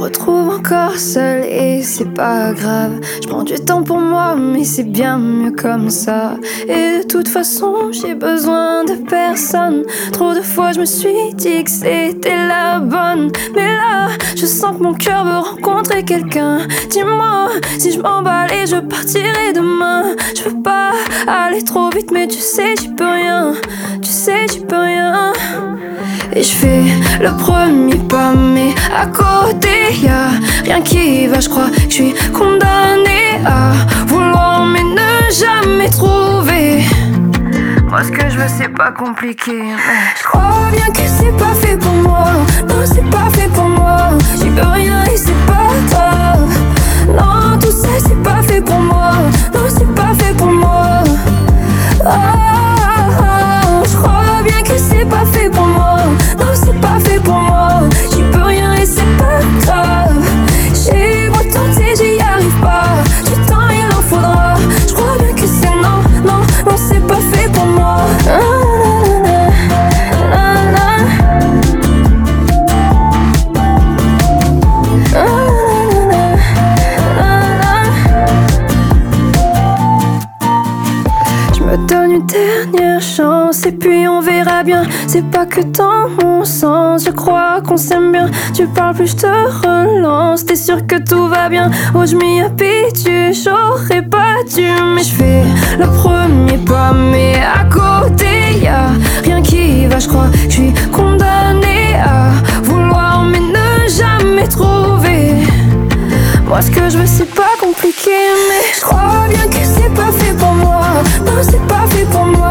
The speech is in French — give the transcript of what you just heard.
retrouve encore seule et c'est pas grave. Je prends du temps pour moi mais c'est bien mieux comme ça. Et de toute façon j'ai besoin de personne. Trop de fois je me suis dit que c'était la bonne, mais là je sens que mon cœur veut rencontrer quelqu'un. Dis-moi si je m'emballe et je partirai demain. Je veux pas aller trop vite mais tu sais j'y peux rien. Tu sais j'y peux rien. Et je fais le premier pas mais à côté y'a rien qui va. Je crois que je suis condamnée à vouloir mais ne jamais trouver. Moi ce que je veux c'est pas compliqué mais je crois bien que c'est pas fait pour moi. Non c'est pas fait pour moi. J'y peux rien et c'est pas grave. Non tout ça c'est pas fait pour moi. Non c'est pas fait pour moi. Je crois bien que c'est pas fait pour moi. Non c'est pas fait pour moi. J'y peux rien et c'est pas grave. J'ai beau tenter j'y arrive pas. Du temps il en faudra. Je crois bien que c'est non, non, non c'est pas fait pour moi. Donne une dernière chance et puis on verra bien. C'est pas que dans mon sens, je crois qu'on s'aime bien. Tu parles plus, je te relance. T'es sûr que tout va bien? Oh je m'y habitue, j'aurais pas dû. Mais je fais le premier pas mais à côté y'a rien qui va. Je crois que je suis condamnée à vouloir mais ne jamais trouver. Moi ce que je veux c'est pas compliqué mais je crois bien que c'est pas fait pour moi. Non c'est pas fait pour moi.